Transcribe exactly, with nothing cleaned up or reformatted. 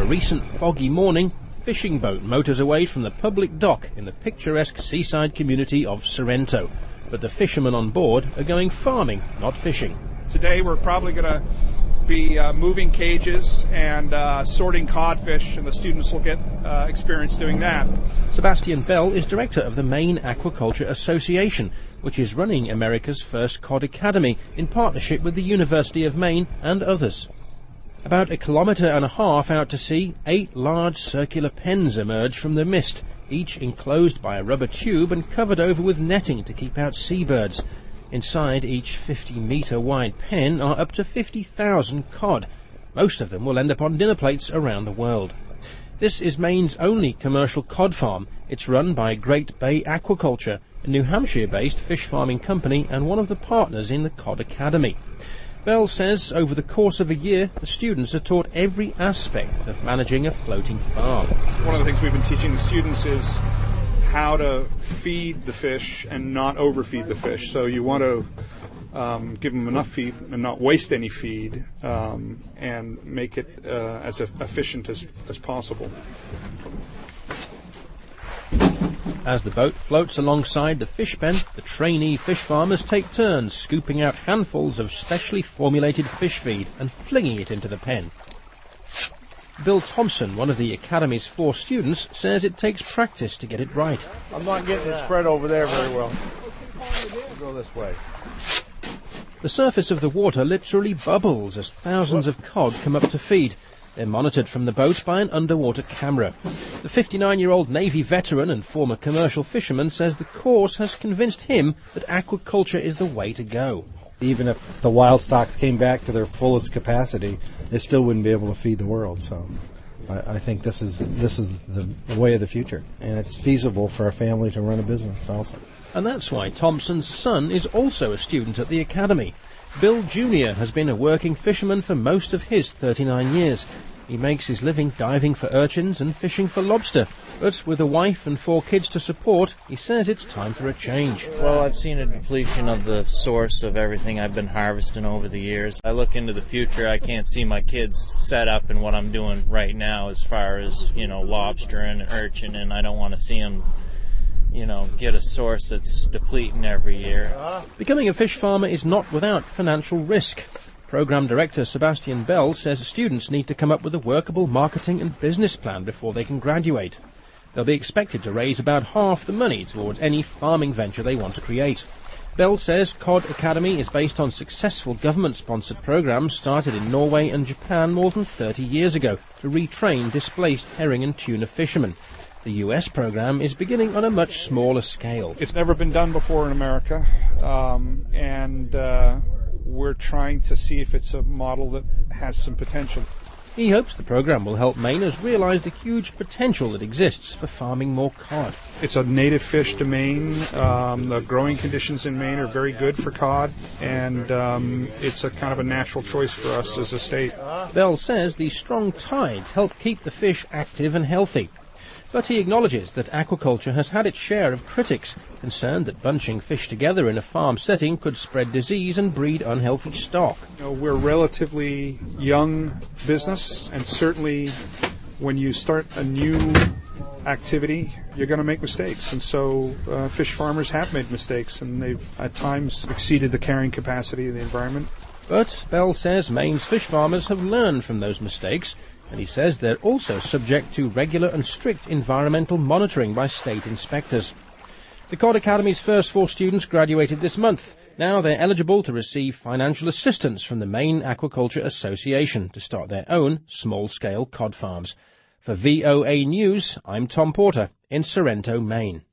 a recent foggy morning, a fishing boat motors away from the public dock in the picturesque seaside community of Sorrento. But the fishermen on board are going farming, not fishing. Today we're probably going to be uh, moving cages and uh, sorting codfish, and the students will get uh, experience doing that. Sebastian Bell is director of the Maine Aquaculture Association, which is running America's first cod academy in partnership with the University of Maine and others. About a kilometre and a half out to sea, eight large circular pens emerge from the mist, each enclosed by a rubber tube and covered over with netting to keep out seabirds. Inside each fifty metre wide pen are up to fifty thousand cod. Most of them will end up on dinner plates around the world. This is Maine's only commercial cod farm. It's run by Great Bay Aquaculture, a New Hampshire-based fish farming company and one of the partners in the Cod Academy. Bell says over the course of a year, the students are taught every aspect of managing a floating farm. One of the things we've been teaching the students is how to feed the fish and not overfeed the fish. So you want to um, give them enough feed and not waste any feed, um, and make it uh, as efficient as, as possible. As the boat floats alongside the fish pen, the trainee fish farmers take turns scooping out handfuls of specially formulated fish feed and flinging it into the pen. Bill Thompson, one of the Academy's four students, says it takes practice to get it right. I'm not getting it spread over there very well. I'll go this way. The surface of the water literally bubbles as thousands of cod come up to feed. They're monitored from the boat by an underwater camera. The fifty-nine-year-old Navy veteran and former commercial fisherman says the course has convinced him that aquaculture is the way to go. Even if the wild stocks came back to their fullest capacity, they still wouldn't be able to feed the world. So I, I think this is this is the way of the future, and it's feasible for a family to run a business also. And that's why Thompson's son is also a student at the Academy. Bill Junior has been a working fisherman for most of his thirty-nine years. He makes his living diving for urchins and fishing for lobster, but with a wife and four kids to support, he says it's time for a change. Well, I've seen a depletion of the source of everything I've been harvesting over the years. I look into the future, I can't see my kids set up in what I'm doing right now as far as, you know, lobster and urchin, and I don't want to see them, you know, get a source that's depleting every year. Becoming a fish farmer is not without financial risk. Program Director Sebastian Bell says students need to come up with a workable marketing and business plan before they can graduate. They'll be expected to raise about half the money towards any farming venture they want to create. Bell says Cod Academy is based on successful government-sponsored programs started in Norway and Japan more than thirty years ago to retrain displaced herring and tuna fishermen. The U S program is beginning on a much smaller scale. It's never been done before in America, um, and uh, we're trying to see if it's a model that has some potential. He hopes the program will help Mainers realize the huge potential that exists for farming more cod. It's a native fish to Maine. Um, the growing conditions in Maine are very good for cod, and um, it's a kind of a natural choice for us as a state. Bell says the strong tides help keep the fish active and healthy. But he acknowledges that aquaculture has had its share of critics, concerned that bunching fish together in a farm setting could spread disease and breed unhealthy stock. You know, we're a relatively young business, and certainly when you start a new activity, you're going to make mistakes. And so uh, fish farmers have made mistakes, and they've at times exceeded the carrying capacity of the environment. But Bell says Maine's fish farmers have learned from those mistakes, and he says they're also subject to regular and strict environmental monitoring by state inspectors. The Cod Academy's first four students graduated this month. Now they're eligible to receive financial assistance from the Maine Aquaculture Association to start their own small-scale cod farms. For V O A News, I'm Tom Porter in Sorrento, Maine.